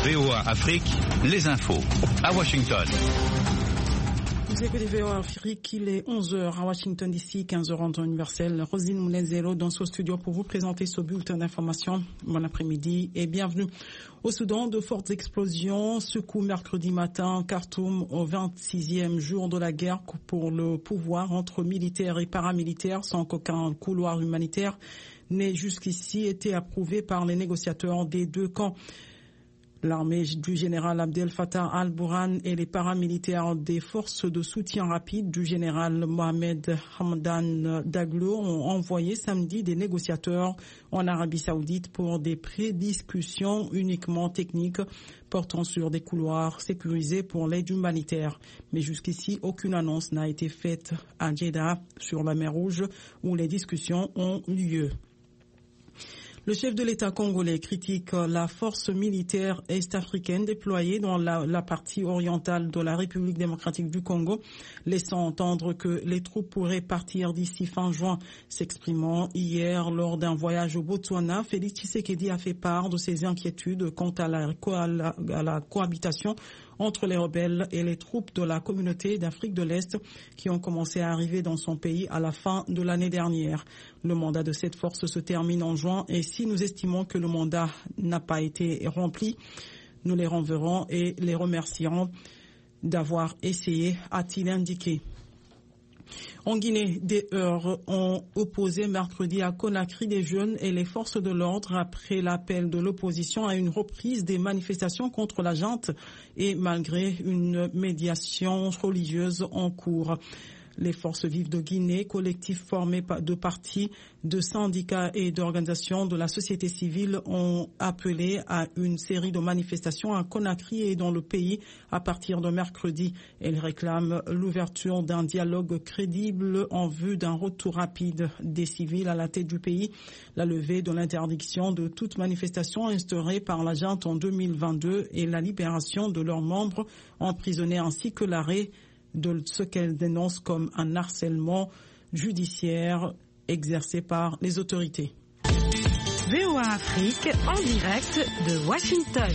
VOA Afrique, les infos. À Washington. Vous écoutez VOA Afrique, il est 11h à Washington DC, 15h en temps universel. Rosine Moulin-Zéro dans ce studio pour vous présenter ce bulletin d'information. Bon après-midi et bienvenue. Au Soudan, de fortes explosions secouent mercredi matin Khartoum au 26e jour de la guerre pour le pouvoir entre militaires et paramilitaires sans qu'aucun couloir humanitaire n'ait jusqu'ici été approuvé par les négociateurs des deux camps. L'armée du général Abdel Fattah al-Burhan et les paramilitaires des forces de soutien rapide du général Mohamed Hamdan Daglo ont envoyé samedi des négociateurs en Arabie Saoudite pour des prédiscussions uniquement techniques portant sur des couloirs sécurisés pour l'aide humanitaire. Mais jusqu'ici, aucune annonce n'a été faite à Jeddah sur la mer Rouge où les discussions ont lieu. Le chef de l'État congolais critique la force militaire est-africaine déployée dans la partie orientale de la République démocratique du Congo, laissant entendre que les troupes pourraient partir d'ici fin juin. S'exprimant hier lors d'un voyage au Botswana, Félix Tshisekedi a fait part de ses inquiétudes quant à la cohabitation entre les rebelles et les troupes de la communauté d'Afrique de l'Est qui ont commencé à arriver dans son pays à la fin de l'année dernière. Le mandat de cette force se termine en juin et si nous estimons que le mandat n'a pas été rempli, nous les renverrons et les remercierons d'avoir essayé, a-t-il indiqué. En Guinée, des heurts ont opposé mercredi à Conakry des jeunes et les forces de l'ordre après l'appel de l'opposition à une reprise des manifestations contre la junte et malgré une médiation religieuse en cours. Les forces vives de Guinée, collectif formé de partis, de syndicats et d'organisations de la société civile ont appelé à une série de manifestations à Conakry et dans le pays à partir de mercredi. Elles réclament l'ouverture d'un dialogue crédible en vue d'un retour rapide des civils à la tête du pays, la levée de l'interdiction de toute manifestation instaurée par la junte en 2022 et la libération de leurs membres emprisonnés ainsi que l'arrêt de ce qu'elle dénonce comme un harcèlement judiciaire exercé par les autorités. VOA Afrique en direct de Washington.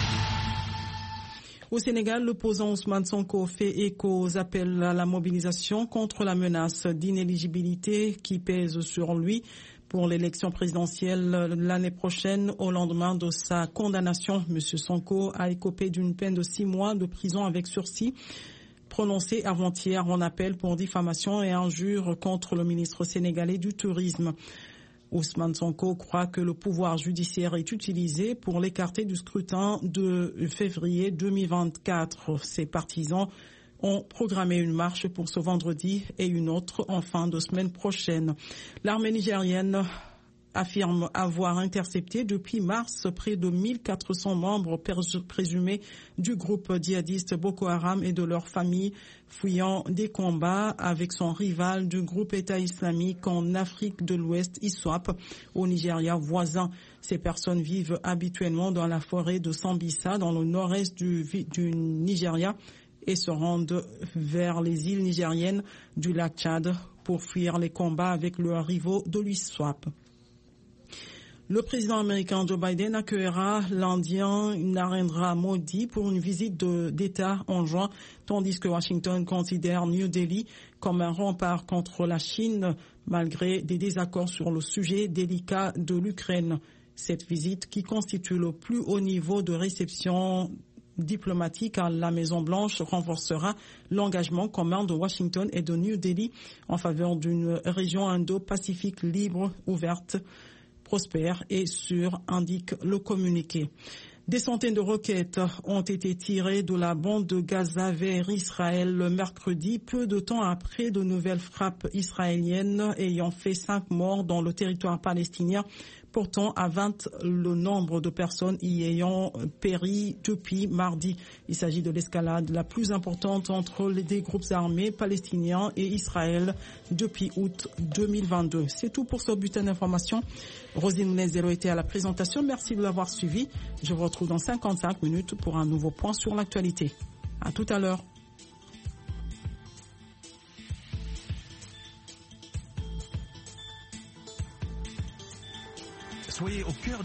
Au Sénégal, l'opposant Ousmane Sonko fait écho aux appels à la mobilisation contre la menace d'inéligibilité qui pèse sur lui pour l'élection présidentielle l'année prochaine. Au lendemain de sa condamnation, M. Sonko a écopé d'une peine de 6 mois de prison avec sursis prononcé avant-hier en appel pour diffamation et injure contre le ministre sénégalais du Tourisme. Ousmane Sonko croit que le pouvoir judiciaire est utilisé pour l'écarter du scrutin de février 2024. Ses partisans ont programmé une marche pour ce vendredi et une autre en fin de semaine prochaine. L'armée nigérienne affirme avoir intercepté depuis mars près de 1400 membres présumés du groupe djihadiste Boko Haram et de leurs familles fuyant des combats avec son rival du groupe État islamique en Afrique de l'Ouest, ISWAP, au Nigeria voisin. Ces personnes vivent habituellement dans la forêt de Sambisa, dans le nord-est du Nigeria, et se rendent vers les îles nigériennes du lac Tchad pour fuir les combats avec leurs rivaux de l'ISWAP. Le président américain Joe Biden accueillera l'Indien Narendra Modi pour une visite d'État en juin, tandis que Washington considère New Delhi comme un rempart contre la Chine, malgré des désaccords sur le sujet délicat de l'Ukraine. Cette visite, qui constitue le plus haut niveau de réception diplomatique à la Maison-Blanche, renforcera l'engagement commun de Washington et de New Delhi en faveur d'une région Indo-Pacifique libre, ouverte, prospère et sûre, indique le communiqué. Des centaines de roquettes ont été tirées de la bande de Gaza vers Israël le mercredi, peu de temps après de nouvelles frappes israéliennes ayant fait 5 morts dans le territoire palestinien, portant à 20 le nombre de personnes y ayant péri depuis mardi. Il s'agit de l'escalade la plus importante entre les groupes armés palestiniens et Israël depuis août 2022. C'est tout pour ce bulletin d'information. Rosine Moulin-Zéro était à la présentation. Merci de l'avoir suivi. Je vous retrouve dans 55 minutes pour un nouveau point sur l'actualité. À tout à l'heure. Soyez au cœur